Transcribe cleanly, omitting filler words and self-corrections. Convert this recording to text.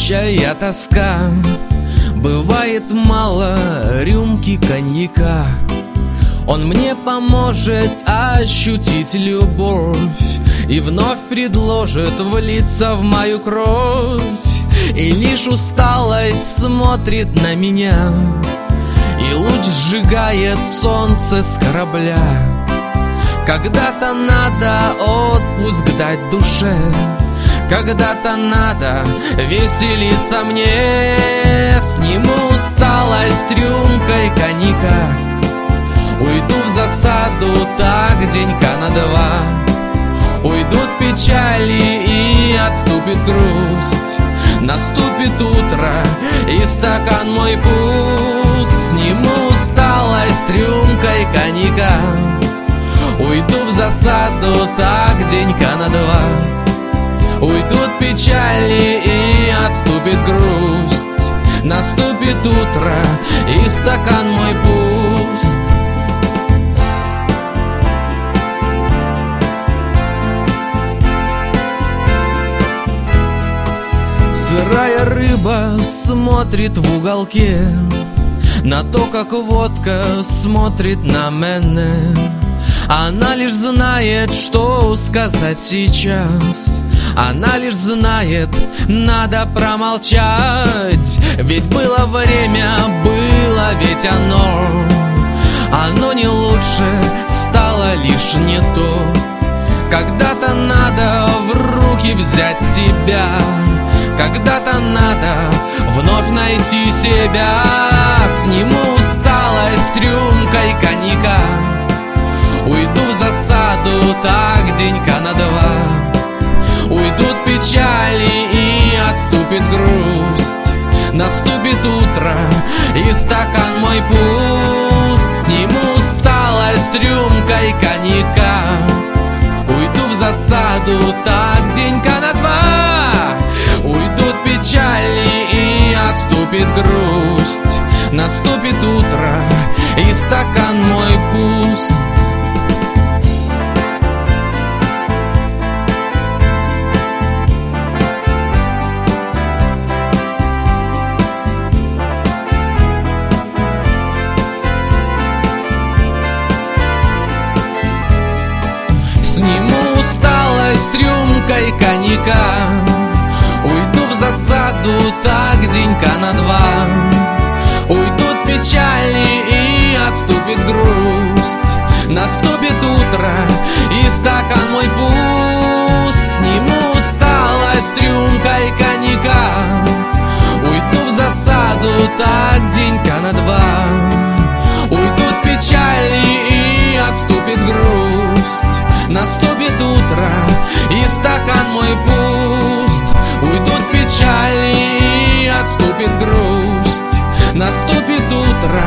Общая тоска, бывает мало рюмки коньяка. Он мне поможет ощутить любовь и вновь предложит влиться в мою кровь. И лишь усталость смотрит на меня, и луч сжигает солнце с корабля. Когда-то надо отпуск дать душе, когда-то надо веселиться мне. Сниму усталость рюмкой коньяка, уйду в засаду так денька на два. Уйдут печали и отступит грусть, наступит утро и стакан мой пуст. Сниму усталость рюмкой коньяка, уйду в засаду так денька на два. Уйдут печали и отступит грусть, наступит утро и стакан мой пуст. Сырая рыба смотрит в уголке на то, как водка смотрит на мене. Она лишь знает, что сказать сейчас. Она лишь знает, надо промолчать. Ведь было время, было ведь оно не лучше, стало лишь не то. Когда-то надо в руки взять себя, когда-то надо вновь найти себя. Сниму усталость рюмкой коньяка, уйду в засаду так денька на два. Уйдут печали и отступит грусть, наступит утро и стакан мой пуст. Сниму усталость рюмкой коньяка, уйду в засаду так денька на два. Уйдут печали и отступит грусть, наступит утро и стакан мой пуст. Сниму усталость рюмкой коньяка, уйду в засаду так денька на два. Уйдут печали и отступит грусть, наступит утро и стакан мой пуст. Сниму усталость рюмкой коньяка, уйду в засаду так денька на два. Уйдут печали и отступит грусть, наступит утро и стакан мой пуст. Уйдут печали и отступит грусть, наступит утро